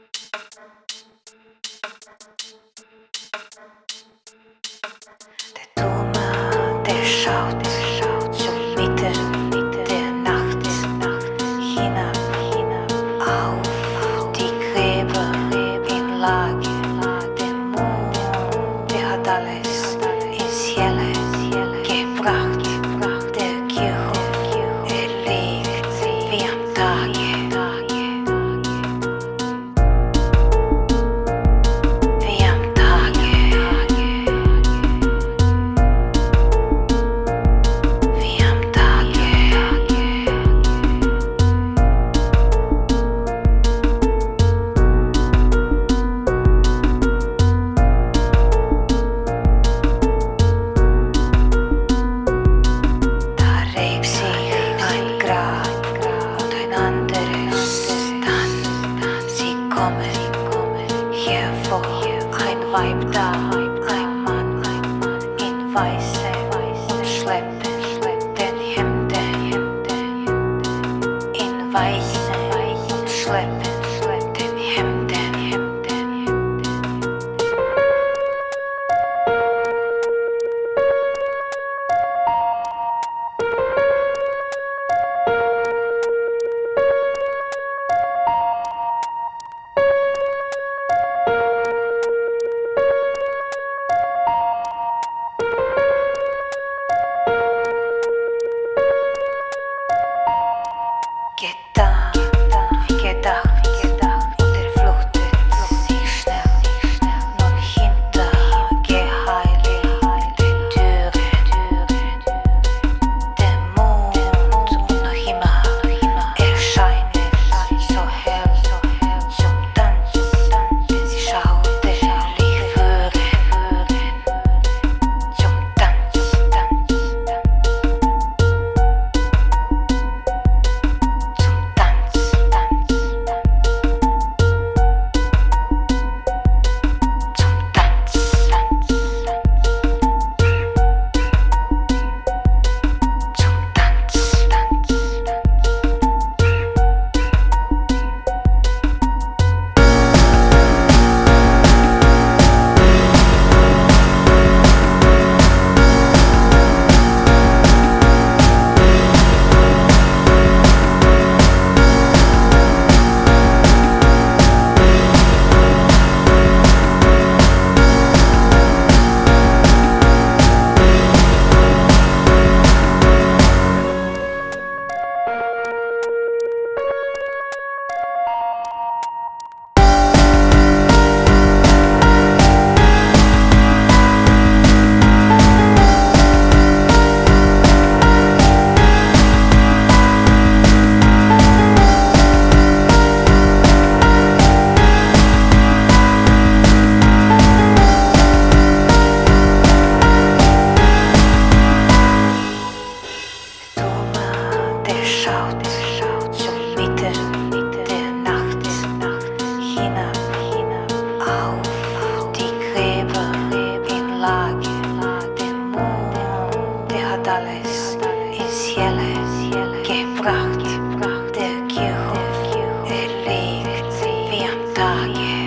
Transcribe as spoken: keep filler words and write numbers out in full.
Det tomma, det schaut zum Mitte der Nacht hinab auf die Gräber in Lage. Der Mond, der hat alles ins Helle gebracht. Der Kirchhof, er liegt wie am Tage. Hier vor ein Weib da, ein Mann in Weiße und schleppt den Hemden in Weiße und schleppt den Hemden. Getan, wie gedacht, und er fluchtet sich schnell, nun hinter geheiligte Türen. Der Mond und noch immer erscheint so hell zum Tanz, denn sie schaut ehrlich führen zum Tanz. Schaut zum Mitte der Nacht hinab auf die Gräber in Lage. Der Mond, der hat alles ins Helle gebracht. Der Kirchhof, er liegt wie am Tage.